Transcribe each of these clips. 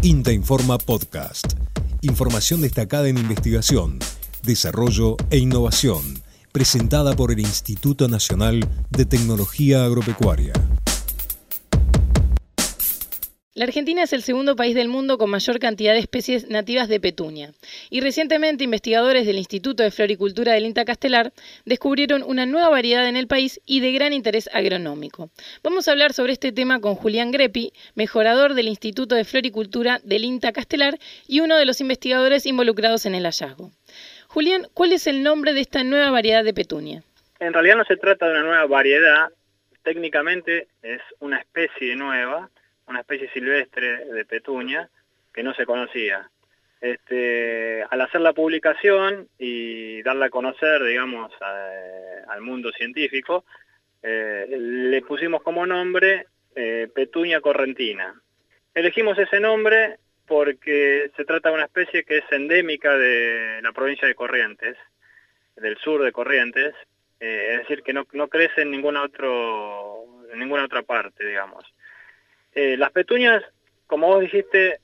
INTA Informa Podcast. Información destacada en investigación, desarrollo e innovación, presentada por el Instituto Nacional de Tecnología Agropecuaria. La Argentina es el segundo país del mundo con mayor cantidad de especies nativas de petunia. Y recientemente investigadores del Instituto de Floricultura del INTA Castelar descubrieron una nueva variedad en el país y de gran interés agronómico. Vamos a hablar sobre este tema con Julián Greppi, mejorador del Instituto de Floricultura del INTA Castelar y uno de los investigadores involucrados en el hallazgo. Julián, ¿cuál es el nombre de esta nueva variedad de petunia? En realidad no se trata de una nueva variedad, técnicamente es una especie nueva, una especie silvestre de petunia que no se conocía. Al hacer la publicación y darla a conocer, digamos, al mundo científico, le pusimos como nombre Petunia correntina. Elegimos ese nombre porque se trata de una especie que es endémica de la provincia de Corrientes, del sur de Corrientes, es decir, que no crece en ninguna otra parte, digamos. Las petunias, como vos dijiste,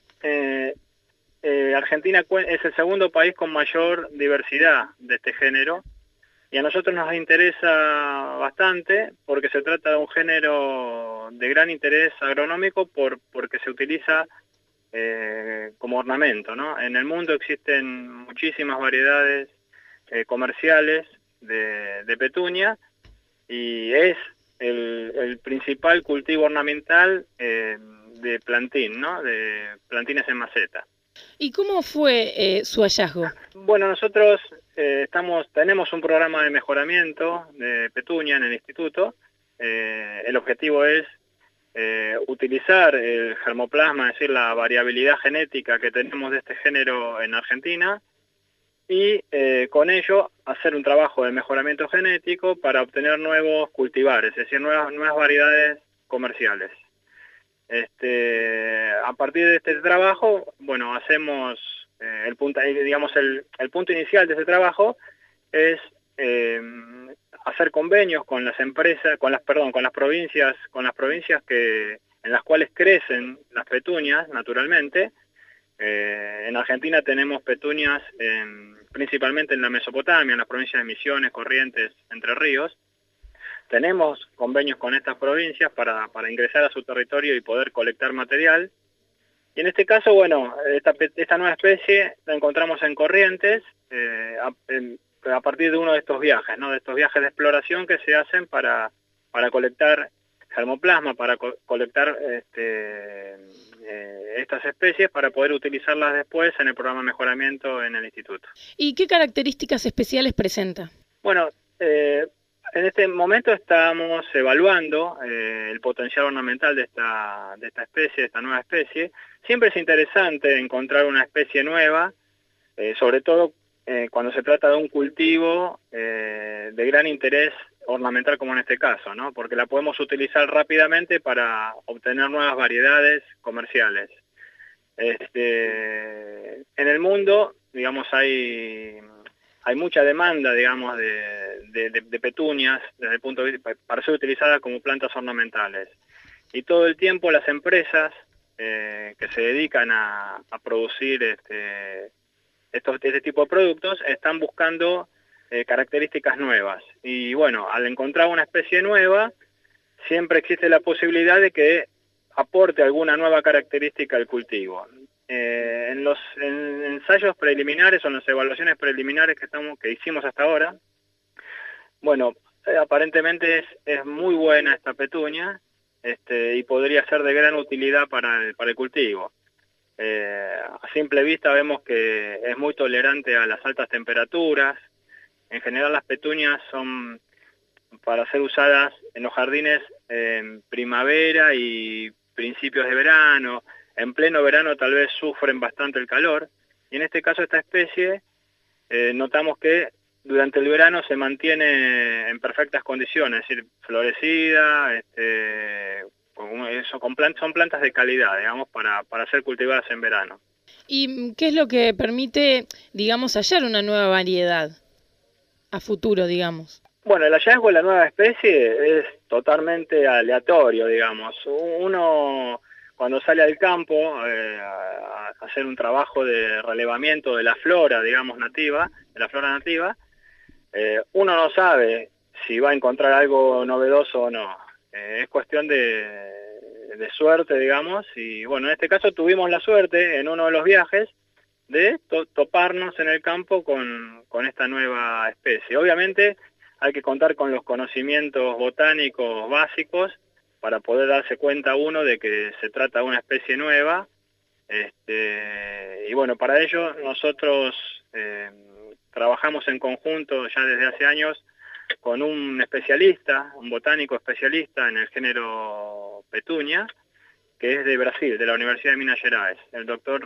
Argentina es el segundo país con mayor diversidad de este género y a nosotros nos interesa bastante porque se trata de un género de gran interés agronómico porque se utiliza como ornamento, ¿no? En el mundo existen muchísimas variedades comerciales de petunia y es el principal cultivo ornamental de plantín, ¿no? De plantines en maceta. ¿Y cómo fue su hallazgo? Bueno, nosotros tenemos un programa de mejoramiento de petunia en el instituto. El objetivo es utilizar el germoplasma, es decir, la variabilidad genética que tenemos de este género en Argentina, y con ello hacer un trabajo de mejoramiento genético para obtener nuevos cultivares, es decir, nuevas variedades comerciales. A partir de este trabajo, bueno, hacemos el punto inicial de ese trabajo es hacer convenios con las empresas, con las provincias en las cuales crecen las petunias naturalmente. En Argentina tenemos petunias principalmente en la Mesopotamia, en las provincias de Misiones, Corrientes, Entre Ríos. Tenemos convenios con estas provincias para ingresar a su territorio y poder colectar material. Y en este caso, bueno, esta nueva especie la encontramos en Corrientes a partir de uno de estos viajes, ¿no? De estos viajes de exploración que se hacen para colectar germoplasma, para colectar estas especies para poder utilizarlas después en el programa de mejoramiento en el instituto. ¿Y qué características especiales presenta? Bueno, en este momento estamos evaluando el potencial ornamental de esta especie, de esta nueva especie. Siempre es interesante encontrar una especie nueva, sobre todo cuando se trata de un cultivo de gran interés ornamental como en este caso, ¿no? Porque la podemos utilizar rápidamente para obtener nuevas variedades comerciales. En el mundo, digamos, hay mucha demanda, digamos, de petunias desde el punto de vista para ser utilizadas como plantas ornamentales. Y todo el tiempo las empresas que se dedican a producir este tipo de productos están buscando características nuevas. Y bueno, al encontrar una especie nueva, siempre existe la posibilidad de que aporte alguna nueva característica al cultivo. En los ensayos preliminares o en las evaluaciones preliminares que hicimos hasta ahora, bueno, aparentemente es muy buena esta petunia y podría ser de gran utilidad para el cultivo. A simple vista vemos que es muy tolerante a las altas temperaturas. En general las petunias son para ser usadas en los jardines en primavera y principios de verano. En pleno verano tal vez sufren bastante el calor. Y en este caso esta especie notamos que durante el verano se mantiene en perfectas condiciones, es decir, florecida, son plantas de calidad, digamos, para ser cultivadas en verano. ¿Y qué es lo que permite, digamos, hallar una nueva variedad a futuro, digamos? Bueno, el hallazgo de la nueva especie es totalmente aleatorio, digamos. Uno, cuando sale al campo a hacer un trabajo de relevamiento de la flora, digamos, nativa, uno no sabe si va a encontrar algo novedoso o no. Es cuestión de suerte, digamos, y bueno, en este caso tuvimos la suerte en uno de los viajes de toparnos en el campo con esta nueva especie. Obviamente hay que contar con los conocimientos botánicos básicos para poder darse cuenta uno de que se trata de una especie nueva. Y bueno, para ello nosotros trabajamos en conjunto ya desde hace años con un especialista, un botánico especialista en el género Petunia, que es de Brasil, de la Universidad de Minas Gerais, el doctor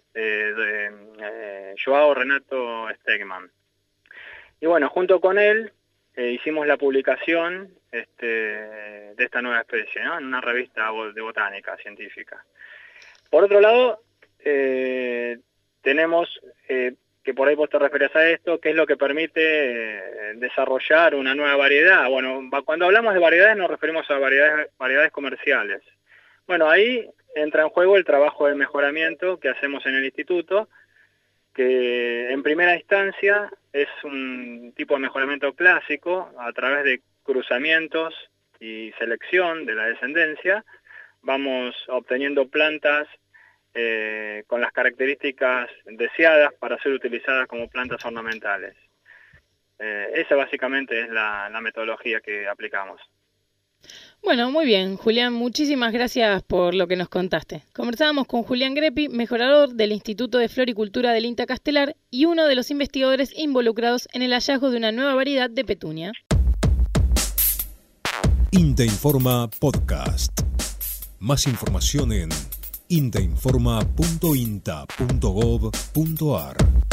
Joao Renato Stegman. Y bueno, junto con él hicimos la publicación de esta nueva especie, ¿no?, en una revista de botánica científica. Por otro lado, tenemos, que por ahí vos te referías a esto, qué es lo que permite desarrollar una nueva variedad. Bueno, cuando hablamos de variedades nos referimos a variedades comerciales. Bueno, ahí entra en juego el trabajo de mejoramiento que hacemos en el instituto, que en primera instancia es un tipo de mejoramiento clásico a través de cruzamientos y selección de la descendencia. Vamos obteniendo plantas con las características deseadas para ser utilizadas como plantas ornamentales. Esa básicamente es la metodología que aplicamos. Bueno, muy bien, Julián, muchísimas gracias por lo que nos contaste. Conversábamos con Julián Greppi, mejorador del Instituto de Floricultura del INTA Castelar y uno de los investigadores involucrados en el hallazgo de una nueva variedad de petunia. INTA Informa Podcast. Más información en intainforma.inta.gov.ar.